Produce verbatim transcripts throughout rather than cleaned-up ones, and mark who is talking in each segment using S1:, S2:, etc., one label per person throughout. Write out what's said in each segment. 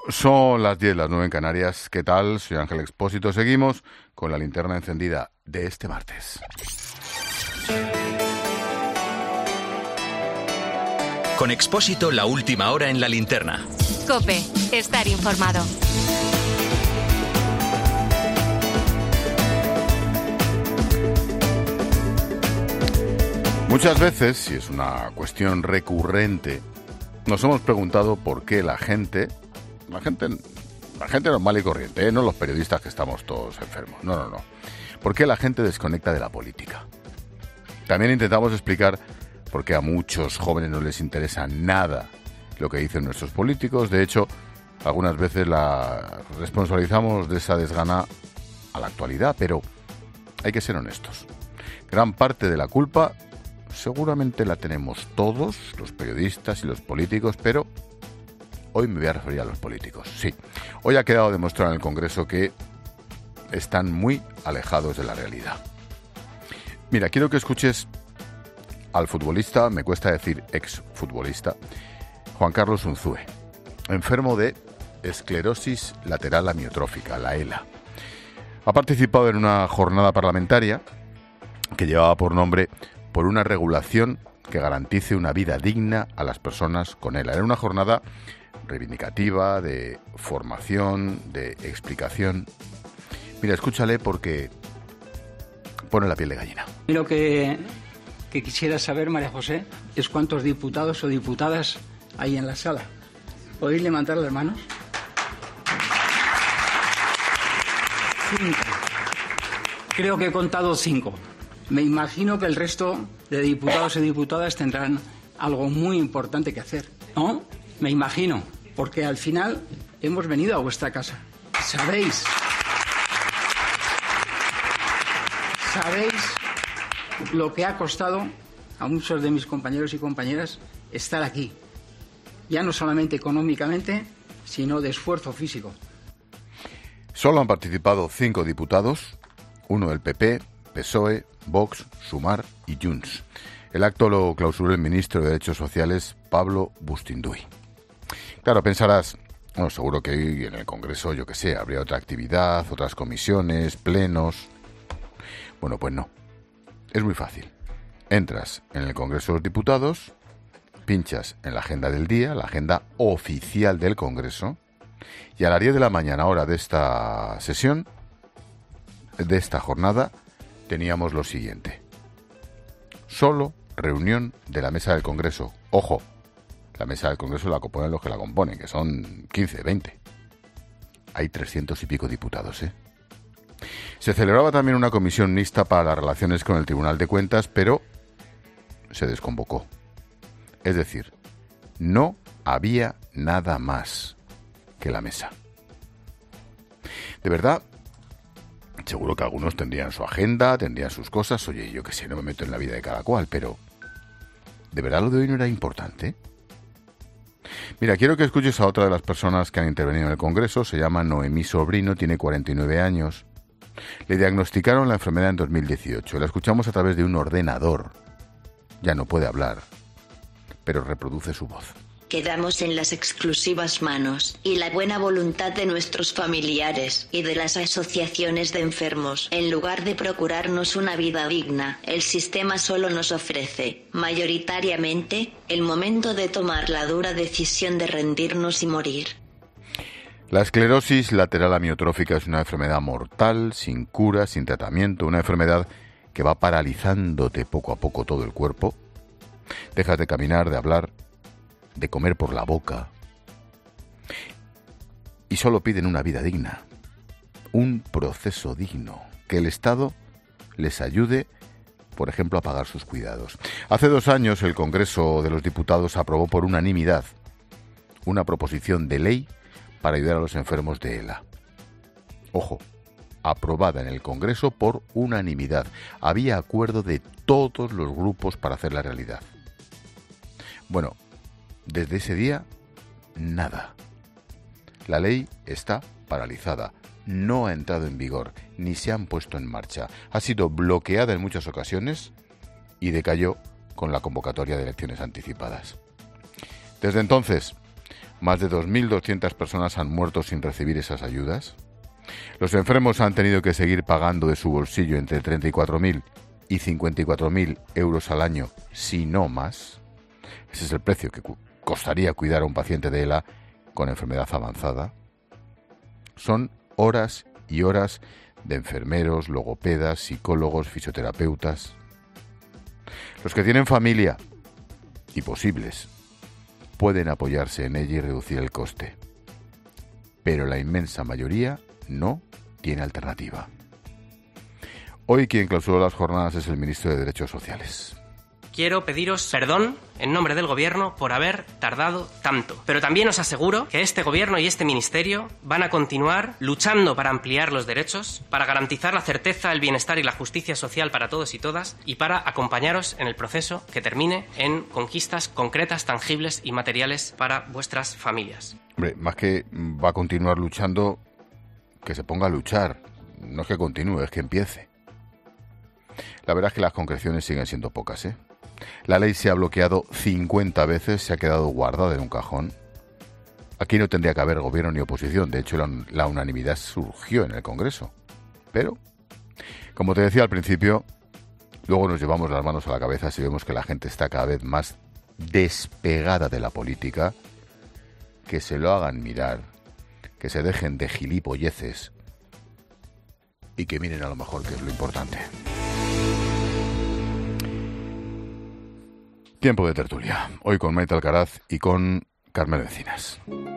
S1: Son las diez, las nueve en Canarias. ¿Qué tal? Soy Ángel Expósito. Seguimos con la linterna encendida de este martes.
S2: Con Expósito, la última hora en la linterna.
S3: COPE, estar informado.
S1: Muchas veces, y es una cuestión recurrente, nos hemos preguntado por qué la gente, la gente, la gente normal y corriente, ¿eh? No los periodistas que estamos todos enfermos, no, no, no. ¿Por qué la gente desconecta de la política? También intentamos explicar por qué a muchos jóvenes no les interesa nada lo que dicen nuestros políticos. De hecho, algunas veces la responsabilizamos de esa desgana a la actualidad, pero hay que ser honestos. Gran parte de la culpa seguramente la tenemos todos, los periodistas y los políticos, pero hoy me voy a referir a los políticos. Sí, hoy ha quedado demostrado en el Congreso que están muy alejados de la realidad. Mira, quiero que escuches al futbolista, me cuesta decir exfutbolista, Juan Carlos Unzué, enfermo de esclerosis lateral amiotrófica, la ELA. Ha participado en una jornada parlamentaria que llevaba por nombre por una regulación que garantice una vida digna a las personas con ELA. Era una jornada reivindicativa, de formación, de explicación. Mira, escúchale porque pone la piel de gallina.
S4: Lo que, que quisiera saber, María José, es cuántos diputados o diputadas hay en la sala. ¿Podéis levantar las manos? Cinco. Creo que he contado cinco. Me imagino que el resto de diputados y diputadas tendrán algo muy importante que hacer, ¿no? Me imagino, porque al final hemos venido a vuestra casa. Sabéis, sabéis lo que ha costado a muchos de mis compañeros y compañeras estar aquí. Ya no solamente económicamente, sino de esfuerzo físico.
S1: Solo han participado cinco diputados, uno del P P, P S O E, Vox, Sumar y Junts. El acto lo clausuró el ministro de Derechos Sociales, Pablo Bustinduy. Claro, pensarás, bueno, seguro que hoy en el Congreso, yo que sé, habría otra actividad, otras comisiones, plenos. Bueno, pues no. Es muy fácil. Entras en el Congreso de los Diputados, pinchas en la agenda del día, la agenda oficial del Congreso, y a las diez de la mañana, hora de esta sesión, de esta jornada, teníamos lo siguiente. Solo reunión de la mesa del Congreso. Ojo, la mesa del Congreso la componen los que la componen, que son quince, veinte. Hay trescientos y pico diputados, ¿eh? Se celebraba también una comisión mixta para las relaciones con el Tribunal de Cuentas, pero se desconvocó. Es decir, no había nada más que la mesa. De verdad, seguro que algunos tendrían su agenda, tendrían sus cosas. Oye, yo qué sé, no me meto en la vida de cada cual, pero ¿de verdad lo de hoy no era importante? Mira, quiero que escuches a otra de las personas que han intervenido en el Congreso. Se llama Noemí Sobrino, tiene cuarenta y nueve años. Le diagnosticaron la enfermedad en dos mil dieciocho. La escuchamos a través de un ordenador. Ya no puede hablar, pero reproduce su voz.
S5: Quedamos en las exclusivas manos y la buena voluntad de nuestros familiares y de las asociaciones de enfermos. En lugar de procurarnos una vida digna, el sistema solo nos ofrece, mayoritariamente, el momento de tomar la dura decisión de rendirnos y morir.
S1: La esclerosis lateral amiotrófica es una enfermedad mortal, sin cura, sin tratamiento, una enfermedad que va paralizándote poco a poco todo el cuerpo. Dejas de caminar, de hablar, de comer por la boca, y solo piden una vida digna, un proceso digno, que el Estado les ayude, por ejemplo, a pagar sus cuidados. Hace dos años el Congreso de los Diputados aprobó por unanimidad una proposición de ley para ayudar a los enfermos de ELA. Ojo, aprobada en el Congreso por unanimidad. Había acuerdo de todos los grupos para hacerla realidad. Bueno, desde ese día, nada. La ley está paralizada, no ha entrado en vigor, ni se han puesto en marcha. Ha sido bloqueada en muchas ocasiones y decayó con la convocatoria de elecciones anticipadas. Desde entonces, Más de dos mil doscientas personas han muerto sin recibir esas ayudas. Los enfermos han tenido que seguir pagando de su bolsillo entre treinta y cuatro mil y cincuenta y cuatro mil euros al año, si no más. Ese es el precio que costaría cuidar a un paciente de E L A con enfermedad avanzada. Son horas y horas de enfermeros, logopedas, psicólogos, fisioterapeutas. Los que tienen familia y posibles pueden apoyarse en ella y reducir el coste, pero la inmensa mayoría no tiene alternativa. Hoy quien clausuró las jornadas es el ministro de Derechos Sociales.
S6: Quiero pediros perdón en nombre del Gobierno por haber tardado tanto. Pero también os aseguro que este Gobierno y este Ministerio van a continuar luchando para ampliar los derechos, para garantizar la certeza, el bienestar y la justicia social para todos y todas, y para acompañaros en el proceso que termine en conquistas concretas, tangibles y materiales para vuestras familias.
S1: Hombre, más que va a continuar luchando, que se ponga a luchar. No es que continúe, es que empiece. La verdad es que las concreciones siguen siendo pocas, ¿eh? La ley se ha bloqueado cincuenta veces, se ha quedado guardada en un cajón. Aquí no tendría que haber gobierno ni oposición, de hecho la, la unanimidad surgió en el Congreso. Pero, como te decía al principio, luego nos llevamos las manos a la cabeza si vemos que la gente está cada vez más despegada de la política. Que se lo hagan mirar, que se dejen de gilipolleces y que miren a lo mejor que es lo importante. Tiempo de tertulia, hoy con Maite Alcaraz y con Carmelo Encinas.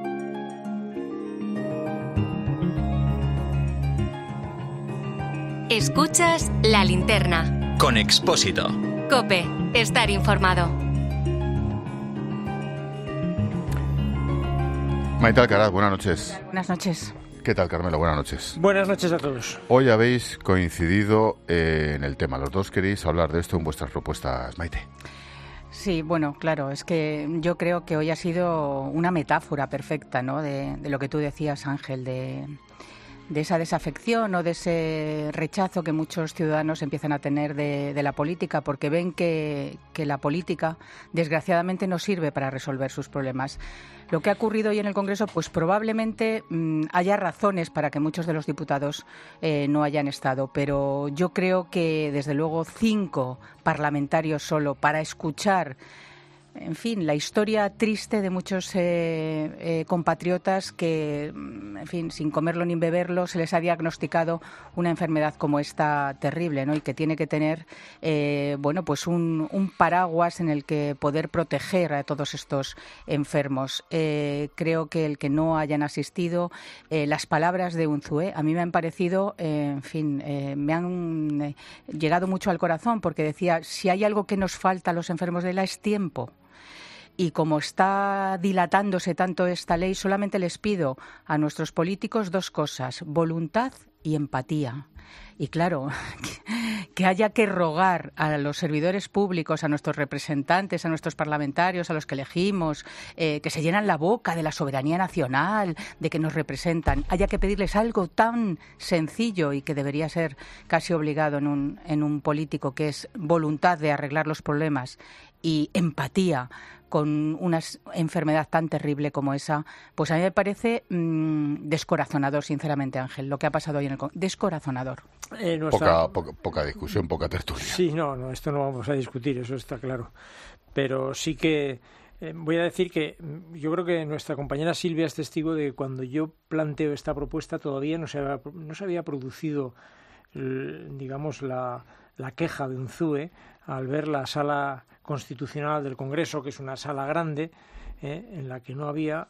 S3: Escuchas La Linterna.
S2: Con Expósito.
S3: COPE, estar informado.
S1: Maite Alcaraz, buenas noches.
S7: Buenas noches.
S1: ¿Qué tal, Carmelo? Buenas noches.
S8: Buenas noches a todos.
S1: Hoy habéis coincidido eh, en el tema. Los dos queréis hablar de esto en vuestras propuestas, Maite.
S7: Sí, bueno, claro, es que yo creo que hoy ha sido una metáfora perfecta, ¿no? De, de lo que tú decías, Ángel, de, de esa desafección o de ese rechazo que muchos ciudadanos empiezan a tener de, de la política, porque ven que, que la política, desgraciadamente, no sirve para resolver sus problemas. Lo que ha ocurrido hoy en el Congreso, pues probablemente mmm, haya razones para que muchos de los diputados eh, no hayan estado, pero yo creo que, desde luego, cinco parlamentarios solo para escuchar, en fin, la historia triste de muchos eh, eh, compatriotas que, en fin, sin comerlo ni beberlo, se les ha diagnosticado una enfermedad como esta terrible, ¿no? Y que tiene que tener, eh, bueno, pues un, un paraguas en el que poder proteger a todos estos enfermos. Eh, creo que el que no hayan asistido, eh, las palabras de Unzué, a mí me han parecido, eh, en fin, eh, me han eh, llegado mucho al corazón, porque decía, si hay algo que nos falta a los enfermos de E L A es tiempo. Y como está dilatándose tanto esta ley, solamente les pido a nuestros políticos dos cosas: voluntad y empatía. Y claro, que haya que rogar a los servidores públicos, a nuestros representantes, a nuestros parlamentarios, a los que elegimos, eh, que se llenan la boca de la soberanía nacional, de que nos representan, haya que pedirles algo tan sencillo y que debería ser casi obligado en un, en un político, que es voluntad de arreglar los problemas y empatía con una enfermedad tan terrible como esa, pues a mí me parece mmm, descorazonador, sinceramente, Ángel, lo que ha pasado hoy en el Congreso. Descorazonador.
S8: Eh, nuestra...
S1: poca, poca, poca discusión, poca tertulia.
S8: Sí, no, no, esto no vamos a discutir, eso está claro. Pero sí que eh, voy a decir que yo creo que nuestra compañera Silvia es testigo de que cuando yo planteo esta propuesta todavía no se había, no se había producido, digamos, la, la queja de Unzué al ver la sala constitucional del Congreso, que es una sala grande, eh, en la que no había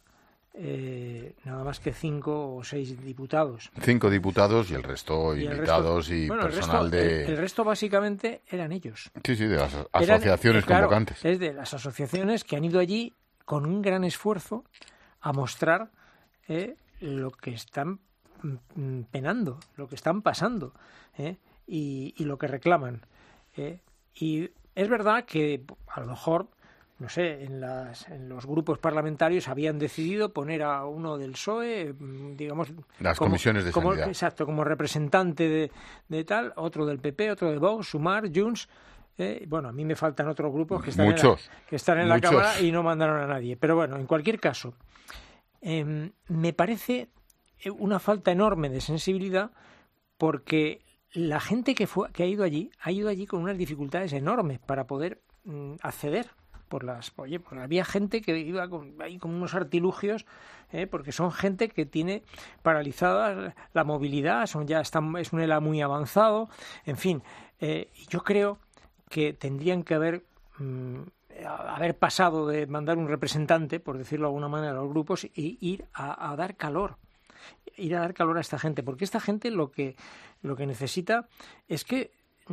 S8: eh, nada más que cinco o seis diputados.
S1: Cinco diputados y el resto
S8: y
S1: invitados
S8: el resto,
S1: y
S8: bueno,
S1: personal
S8: el resto,
S1: de...
S8: El, el resto básicamente eran ellos.
S1: Sí, sí, de las asociaciones
S8: eran, claro,
S1: convocantes.
S8: Es de las asociaciones que han ido allí con un gran esfuerzo a mostrar eh, lo que están penando, lo que están pasando eh, y, y lo que reclaman. Eh, y es verdad que a lo mejor, no sé, en, las, en los grupos parlamentarios habían decidido poner a uno del P S O E, digamos...
S1: Las
S8: como,
S1: comisiones de
S8: como,
S1: sanidad.
S8: Exacto, como representante de, de tal, otro del P P, otro de Vox, Sumar, Junts... Eh, bueno, a mí me faltan otros grupos que están,
S1: Muchos,
S8: en la, que están en
S1: muchos.
S8: la Cámara y no mandaron a nadie. Pero bueno, en cualquier caso, eh, me parece una falta enorme de sensibilidad, porque la gente que fue que ha ido allí ha ido allí con unas dificultades enormes para poder mm, acceder. Por las, oye, pues había gente que iba con, ahí con unos artilugios, eh, porque son gente que tiene paralizada la movilidad, son ya están, es un E L A muy avanzado, en fin, eh, yo creo que tendrían que haber mmm, haber pasado de mandar un representante, por decirlo de alguna manera, a los grupos y ir a, a dar calor, ir a dar calor a esta gente, porque esta gente lo que lo que necesita es que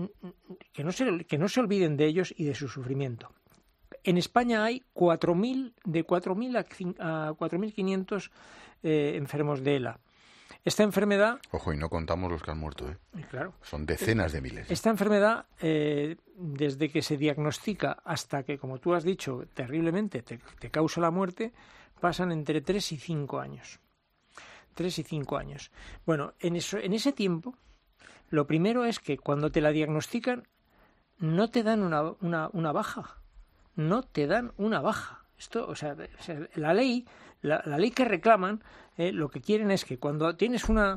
S8: que no se que no se olviden de ellos y de su sufrimiento. En España hay cuatro mil, de cuatro mil a cuatro mil quinientos eh, enfermos de E L A. Esta enfermedad...
S1: Ojo, y no contamos los que han muerto, ¿eh?
S8: Claro.
S1: Son decenas de miles.
S8: Esta enfermedad, eh, desde que se diagnostica hasta que, como tú has dicho, terriblemente te, te causa la muerte, pasan entre tres y cinco años. Tres y cinco años. Bueno, en, eso, en ese tiempo, lo primero es que cuando te la diagnostican, no te dan una, una, una baja. No te dan una baja. Esto, o sea, o sea la ley, la, la ley que reclaman, eh, lo que quieren es que cuando tienes una,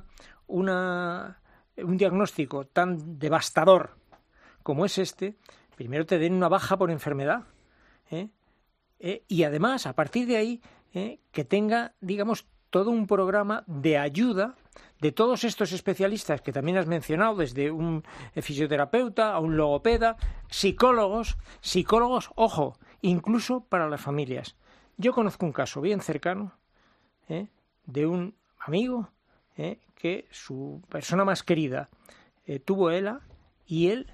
S8: una, un diagnóstico tan devastador como es este, primero te den una baja por enfermedad, ¿eh? Eh, y además, a partir de ahí, eh, que tenga, digamos, todo un programa de ayuda de todos estos especialistas que también has mencionado, desde un fisioterapeuta a un logopeda, psicólogos, psicólogos, ojo, incluso para las familias. Yo conozco un caso bien cercano ¿eh? de un amigo ¿eh? que su persona más querida eh, tuvo E L A y él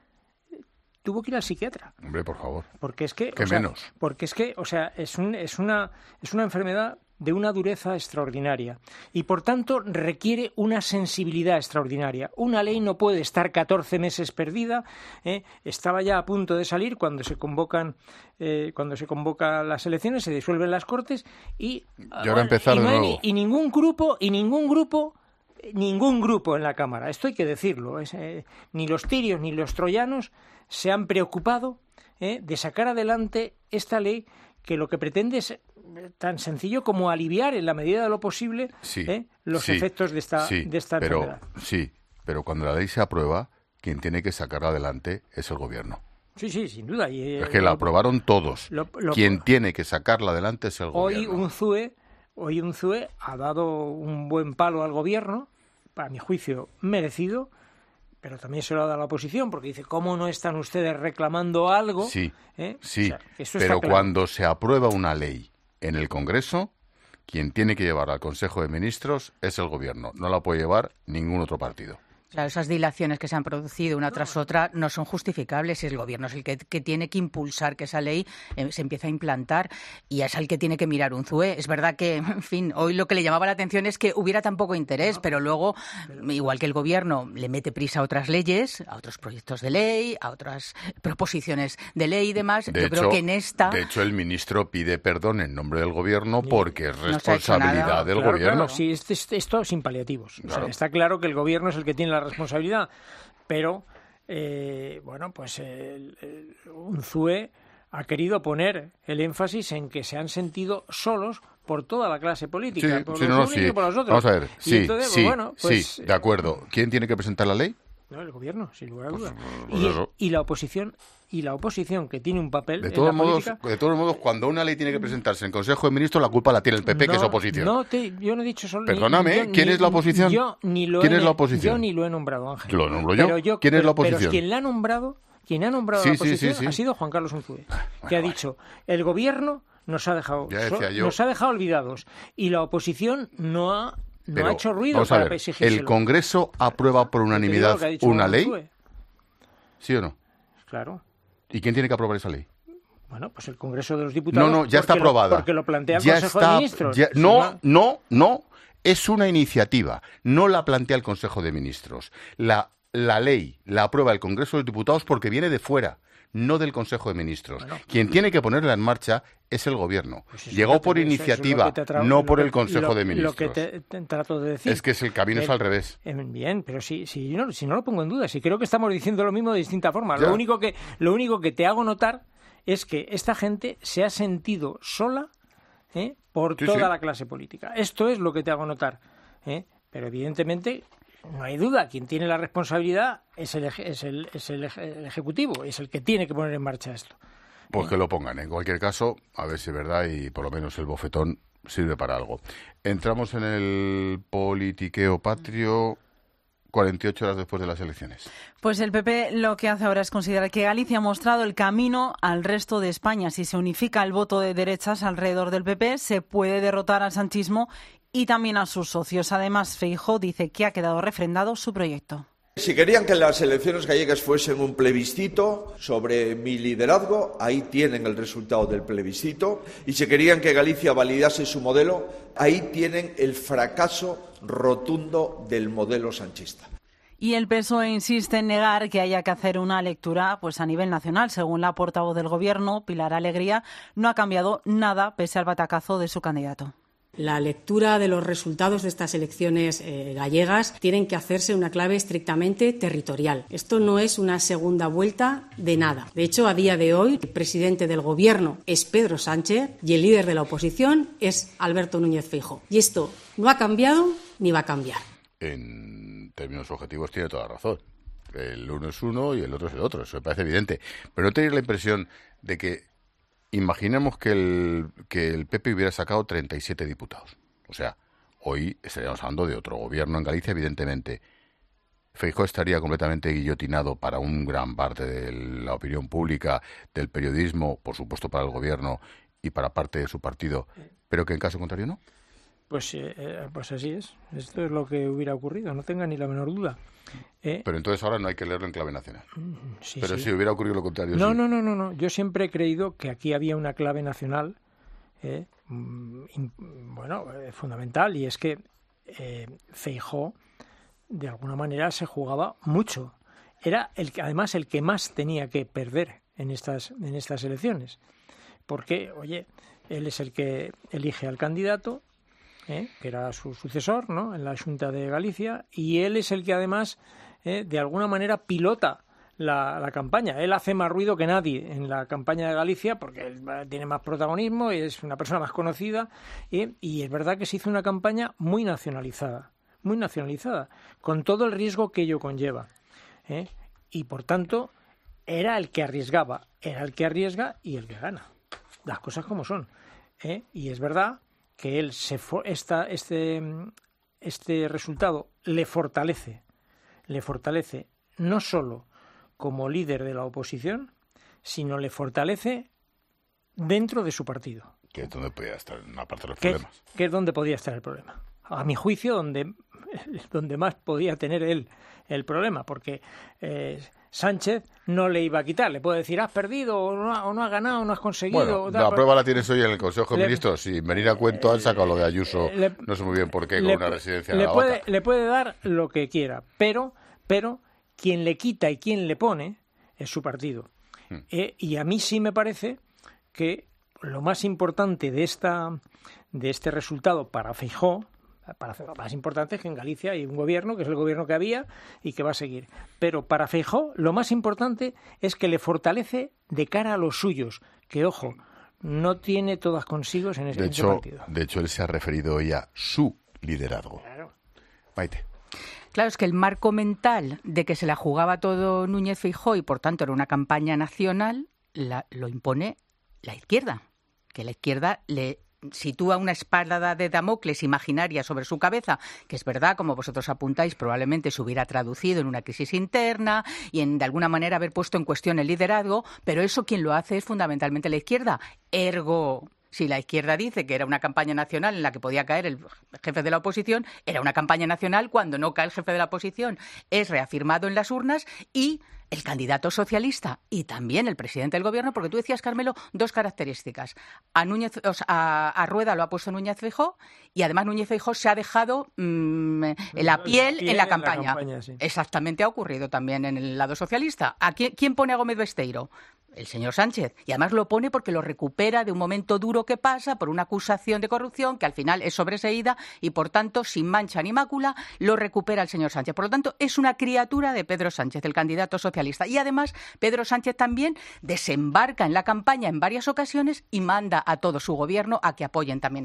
S8: tuvo que ir al psiquiatra.
S1: Hombre, por favor.
S8: Porque es que,
S1: ¿Qué
S8: o sea,
S1: menos?
S8: Porque es que, o sea, es un, es una, es una enfermedad de una dureza extraordinaria y, por tanto, requiere una sensibilidad extraordinaria. Una ley no puede estar catorce meses perdida. ¿eh? Estaba ya a punto de salir cuando se convocan, eh, cuando se convocan las elecciones, se disuelven las Cortes y,
S1: y ahora empezar
S8: y,
S1: de
S8: no hay,
S1: nuevo.
S8: y ningún grupo y ningún grupo ningún grupo en la Cámara. Esto hay que decirlo. Es, eh, ni los tirios ni los troyanos se han preocupado eh, de sacar adelante esta ley que lo que pretende es tan sencillo como aliviar en la medida de lo posible
S1: sí,
S8: ¿eh? los
S1: sí,
S8: efectos de esta,
S1: sí,
S8: de esta
S1: pero,
S8: enfermedad.
S1: Sí, pero cuando la ley se aprueba, quien tiene que sacarla adelante es el gobierno.
S8: Sí, sí, sin duda. Y,
S1: es que
S8: eh,
S1: la
S8: lo,
S1: aprobaron todos. Lo, lo, quien tiene que sacarla adelante es el
S8: hoy
S1: gobierno.
S8: Un CUE, hoy un CUE ha dado un buen palo al gobierno, para mi juicio merecido, pero también se lo ha dado a la oposición, porque dice, ¿cómo no están ustedes reclamando algo?
S1: Sí,
S8: ¿Eh?
S1: sí,
S8: o sea, eso
S1: pero
S8: claro.
S1: Cuando se aprueba una ley en el Congreso, quien tiene que llevar al Consejo de Ministros es el Gobierno, no la puede llevar ningún otro partido.
S7: Claro, esas dilaciones que se han producido una tras otra no son justificables y el Gobierno es el que, que tiene que impulsar que esa ley eh, se empiece a implantar y es el que tiene que mirar un CUE. Es verdad que, en fin, hoy lo que le llamaba la atención es que hubiera tan poco interés, pero luego, igual que el Gobierno le mete prisa a otras leyes, a otros proyectos de ley, a otras proposiciones de ley y demás,
S1: de
S7: yo
S1: hecho,
S7: creo que en esta...
S1: De hecho, el ministro pide perdón en nombre del Gobierno porque es responsabilidad
S8: no
S1: del
S8: claro,
S1: Gobierno.
S8: Claro, sí, esto, esto sin paliativos.
S1: Claro.
S8: O sea, está claro que el Gobierno es el que tiene la responsabilidad, pero eh, bueno, pues el, el, un CUE ha querido poner el énfasis en que se han sentido solos por toda la clase política,
S1: sí,
S8: por
S1: sí,
S8: los
S1: no,
S8: unos
S1: sí.
S8: y por los otros.
S1: Vamos a ver,
S8: y
S1: sí,
S8: entonces,
S1: sí,
S8: bueno, pues,
S1: sí, de acuerdo. ¿Quién tiene que presentar la ley?
S8: No, el Gobierno, sin lugar a
S1: Pues,
S8: dudas.
S1: pues
S8: y,
S1: eso.
S8: y la oposición y la oposición que tiene un papel
S1: De
S8: en
S1: todos
S8: la
S1: modos,
S8: política.
S1: de todos modos, cuando una ley tiene que presentarse en el Consejo de Ministros, la culpa la tiene el P P,
S8: no,
S1: que es oposición.
S8: No, te, yo no he dicho solo.
S1: Perdóname,
S8: ni, yo,
S1: ¿quién
S8: ni,
S1: es la oposición?
S8: Yo ni lo
S1: ¿Quién
S8: he,
S1: es la oposición?
S8: Yo ni lo he nombrado, Ángel.
S1: ¿Lo nombro yo?
S8: Pero yo
S1: ¿Quién
S8: pero,
S1: es la oposición?
S8: Pero quien la ha nombrado, quien ha nombrado
S1: sí,
S8: a la oposición
S1: sí, sí, sí.
S8: ha sido Juan Carlos Unzué,
S1: bueno,
S8: que ha
S1: bueno.
S8: dicho el Gobierno nos ha dejado,
S1: Ya decía
S8: so,
S1: yo.
S8: nos ha dejado olvidados y la oposición no ha no
S1: Pero,
S8: ha hecho ruido
S1: vamos a
S8: para
S1: ver,
S8: exigírselo.
S1: ¿el Congreso aprueba por unanimidad una ley?
S8: Unzué.
S1: ¿Sí o no?
S8: Claro.
S1: ¿Y quién tiene que aprobar esa ley?
S8: Bueno, pues el Congreso de los Diputados.
S1: No, no, ya está
S8: porque lo-
S1: aprobada.
S8: Porque lo plantea el
S1: Ya
S8: Consejo
S1: está-
S8: de Ministros.
S1: ya-
S8: Si
S1: no, no, no. Es una iniciativa. No la plantea el Consejo de Ministros. La, la ley la aprueba el Congreso de los Diputados porque viene de fuera, no del Consejo de Ministros.
S8: Bueno.
S1: Quien tiene que ponerla en marcha es el Gobierno.
S8: Pues eso
S1: Llegó
S8: es lo que
S1: por
S8: te- eso es
S1: iniciativa,
S8: lo que te tra-
S1: no
S8: lo
S1: por
S8: que-
S1: el Consejo
S8: lo-
S1: de Ministros.
S8: Lo que te, te trato de decir.
S1: Es que es el camino es
S8: Eh,
S1: al revés.
S8: eh, Bien, pero si, si, no, si no lo pongo en duda, si creo que estamos diciendo lo mismo de distinta forma.
S1: Ya.
S8: Lo único que, lo único que te hago notar es que esta gente se ha sentido sola ¿eh? por
S1: sí,
S8: toda
S1: sí.
S8: la clase política. Esto es lo que te hago notar. ¿eh? Pero evidentemente no hay duda, quien tiene la responsabilidad es el, es el, es el, el Ejecutivo, es el que tiene que poner en marcha esto.
S1: Pues que lo pongan. En cualquier caso, a ver si es verdad y por lo menos el bofetón sirve para algo. Entramos en el politiqueo patrio cuarenta y ocho horas después de las elecciones.
S9: Pues el P P lo que hace ahora es considerar que Galicia ha mostrado el camino al resto de España. Si se unifica el voto de derechas alrededor del P P, se puede derrotar al sanchismo y también a sus socios. Además, Feijóo dice que ha quedado refrendado su proyecto.
S10: Si querían que las elecciones gallegas fuesen un plebiscito sobre mi liderazgo, ahí tienen el resultado del plebiscito. Y si querían que Galicia validase su modelo, ahí tienen el fracaso rotundo del modelo sanchista.
S9: Y el P S O E insiste en negar que haya que hacer una lectura pues a nivel nacional. Según la portavoz del Gobierno, Pilar Alegría, no ha cambiado nada pese al batacazo de su candidato.
S11: La lectura de los resultados de estas elecciones eh, gallegas tienen que hacerse en una clave estrictamente territorial. Esto no es una segunda vuelta de nada. De hecho, a día de hoy, el presidente del Gobierno es Pedro Sánchez y el líder de la oposición es Alberto Núñez Feijóo. Y esto no ha cambiado ni va a cambiar.
S1: En términos objetivos tiene toda razón. El uno es uno y el otro es el otro. Eso me parece evidente. Pero ¿no tenéis la impresión de que imaginemos que el, que el P P hubiera sacado treinta y siete diputados? O sea, hoy estaríamos hablando de otro gobierno en Galicia, evidentemente. Feijóo estaría completamente guillotinado para un gran parte de la opinión pública, del periodismo, por supuesto para el gobierno y para parte de su partido, pero que en caso contrario no.
S8: Pues, eh, pues así es. Esto es lo que hubiera ocurrido, no tenga ni la menor duda. ¿Eh?
S1: Pero entonces ahora no hay que leerlo en clave nacional.
S8: Sí,
S1: Pero
S8: sí.
S1: si hubiera ocurrido lo contrario.
S8: No,
S1: sí.
S8: no, no, no, no. Yo siempre he creído que aquí había una clave nacional, eh, in, bueno, eh, fundamental, y es que eh, Feijóo, de alguna manera, se jugaba mucho. Era el que, además, el que más tenía que perder en estas, en estas elecciones. Porque, oye, él es el que elige al candidato, ¿eh? que era su sucesor, ¿no?, en la Xunta de Galicia, y él es el que además, eh, de alguna manera, pilota la, la campaña. Él hace más ruido que nadie en la campaña de Galicia porque él tiene más protagonismo y es una persona más conocida, ¿eh? Y es verdad que se hizo una campaña muy nacionalizada, muy nacionalizada, con todo el riesgo que ello conlleva, ¿eh? Y por tanto era el que arriesgaba, era el que arriesga y el que gana, las cosas como son, ¿eh? Y es verdad que él se for- esta, este, este resultado le fortalece, le fortalece no solo como líder de la oposición, sino le fortalece dentro de su partido.
S1: Que es donde podía estar una parte de los
S8: que,
S1: problemas.
S8: Que es donde podía estar el problema. A mi juicio, donde, donde más podía tener él el problema, porque eh, Sánchez no le iba a quitar, le puede decir, has perdido, o no, o no has ganado, o no has conseguido.
S1: Bueno,
S8: tal,
S1: la
S8: pero...
S1: prueba la tienes hoy en el Consejo de
S8: le,
S1: Ministros. Sin venir a cuento han sacado lo de Ayuso,
S8: le,
S1: no sé muy bien por qué, con
S8: le,
S1: una residencia
S8: le
S1: en la
S8: puede,
S1: vaca.
S8: Le puede dar lo que quiera, pero, pero quien le quita y quien le pone es su partido. Hmm. Eh, y a mí sí me parece que lo más importante de, esta, de este resultado para Feijóo, para lo más importante es que en Galicia hay un gobierno, que es el gobierno que había y que va a seguir. Pero para Feijóo lo más importante es que le fortalece de cara a los suyos, que, ojo, no tiene todas consigo en ese,
S1: de
S8: en ese
S1: hecho,
S8: partido.
S1: De hecho, él se ha referido hoy a su liderazgo.
S8: Claro.
S1: Maite.
S7: Claro, es que el marco mental de que se la jugaba todo Núñez Feijóo y, por tanto, era una campaña nacional, la, lo impone la izquierda, que la izquierda le sitúa una espada de Damocles imaginaria sobre su cabeza, que es verdad, como vosotros apuntáis, probablemente se hubiera traducido en una crisis interna y en de alguna manera haber puesto en cuestión el liderazgo, pero eso quien lo hace es fundamentalmente la izquierda. Ergo, si la izquierda dice que era una campaña nacional en la que podía caer el jefe de la oposición, era una campaña nacional cuando no cae el jefe de la oposición, es reafirmado en las urnas y el candidato socialista y también el presidente del gobierno, porque tú decías, Carmelo, dos características. A, Núñez, o sea, a, a Rueda lo ha puesto Núñez Feijóo y además Núñez Feijóo se ha dejado mmm, la, piel la piel en la campaña. En la campaña sí. Exactamente ha ocurrido también en el lado socialista. ¿A quién, quién pone a Gómez Besteiro? El señor Sánchez. Y además lo pone porque lo recupera de un momento duro que pasa por una acusación de corrupción que al final es sobreseída y, por tanto, sin mancha ni mácula, lo recupera el señor Sánchez. Por lo tanto, es una criatura de Pedro Sánchez, el candidato socialista. Socialista. Y además, Pedro Sánchez también desembarca en la campaña en varias ocasiones y manda a todo su gobierno a que apoyen también